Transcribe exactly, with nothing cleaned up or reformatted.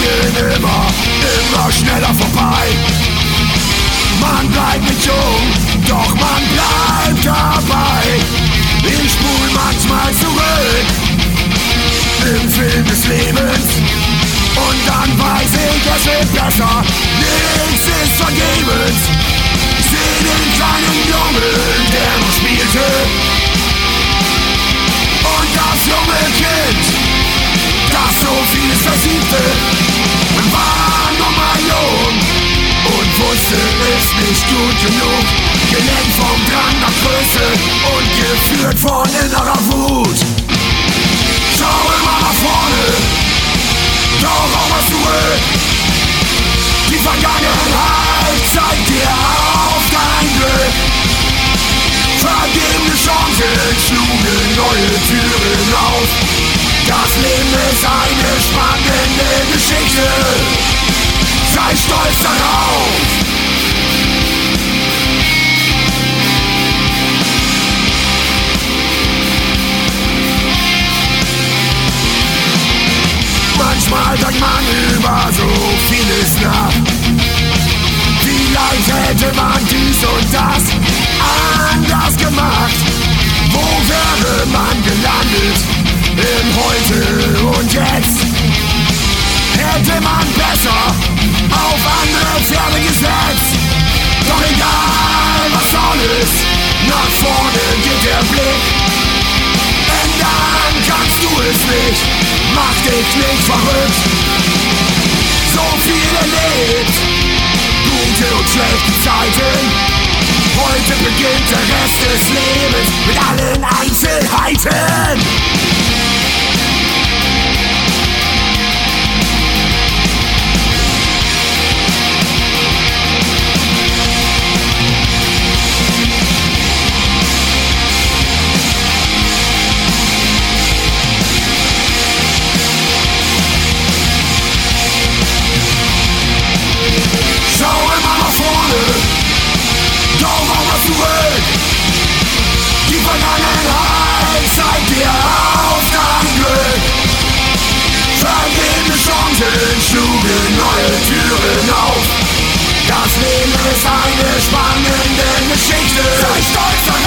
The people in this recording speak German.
ziehen immer, immer schneller vorbei. Man bleibt nicht jung, doch man bleibt dabei. Ich spul manchmal zurück im Film des Lebens und dann weiß ich, es wird besser, nichts ist vergebens. Ich seh den kleinen Jungen, der noch spielte, und das junge Kind, das so vieles versiegte. Man war nur mal jung und wusste es nicht gut genug, gelenkt vom Drang nach Größe und geführt von innerer Wut. Schau immer nach vorne, doch auch mal zurück. Die Vergangenheit zeigt dir auf dein Glück. Vergebene Chancen schlugen neue Türen auf. Das Leben ist eine spannende Geschichte. Sei stolz darauf. Manchmal denkt man über so vieles nach. Vielleicht hätte man dies und das anders gemacht. Wo wäre man gelandet im Heute und Jetzt? Hätte man besser auf andere Pferde gesetzt. Doch egal, was soll es, nach vorne geht der Blick. Ändern kannst du es nicht, mach dich nicht verrückt. So viel erlebt, gute und schlechte Zeiten. Heute beginnt der Rest des Lebens mit allen Einzelheiten. Zurück. Die Vergangenheit zeigt dir auf dein Glück. Vergebene Chancen schlugen neue Türen auf. Das Leben ist eine spannende Geschichte. Sei stolz